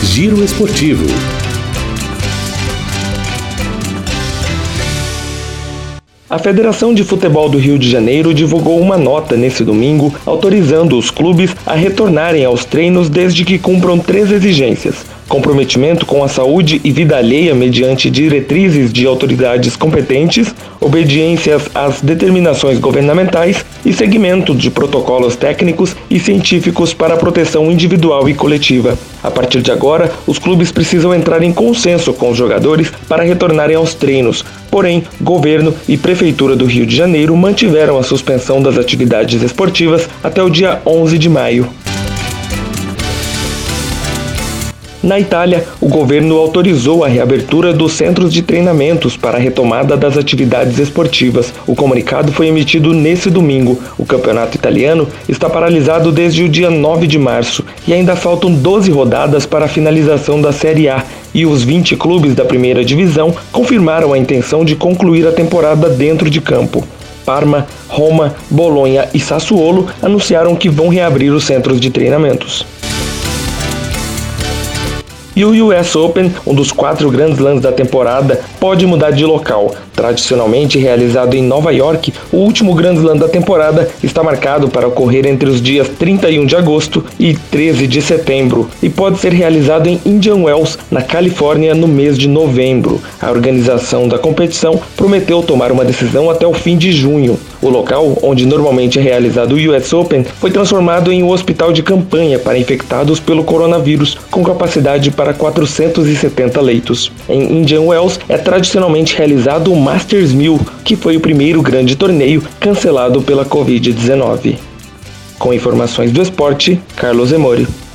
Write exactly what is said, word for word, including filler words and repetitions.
Giro Esportivo. A Federação de Futebol do Rio de Janeiro divulgou uma nota nesse domingo autorizando os clubes a retornarem aos treinos desde que cumpram três exigências: comprometimento com a saúde e vida alheia mediante diretrizes de autoridades competentes, obediências às determinações governamentais e seguimento de protocolos técnicos e científicos para a proteção individual e coletiva. A partir de agora, os clubes precisam entrar em consenso com os jogadores para retornarem aos treinos. Porém, governo e Prefeitura do Rio de Janeiro mantiveram a suspensão das atividades esportivas até o dia onze de maio. Na Itália, o governo autorizou a reabertura dos centros de treinamentos para a retomada das atividades esportivas. O comunicado foi emitido nesse domingo. O campeonato italiano está paralisado desde o dia nove de março e ainda faltam doze rodadas para a finalização da Série A, e os vinte clubes da primeira divisão confirmaram a intenção de concluir a temporada dentro de campo. Parma, Roma, Bolonha e Sassuolo anunciaram que vão reabrir os centros de treinamentos. E o U S Open, um dos quatro grandes slams da temporada, pode mudar de local. Tradicionalmente realizado em Nova York, o último Grand Slam da temporada está marcado para ocorrer entre os dias trinta e um de agosto e treze de setembro e pode ser realizado em Indian Wells, na Califórnia, no mês de novembro. A organização da competição prometeu tomar uma decisão até o fim de junho. O local, onde normalmente é realizado o U S Open, foi transformado em um hospital de campanha para infectados pelo coronavírus, com capacidade para quatrocentos e setenta leitos. Em Indian Wells é tradicionalmente realizado o Masters mil, que foi o primeiro grande torneio cancelado pela covid dezenove. Com informações do esporte, Carlos Emori.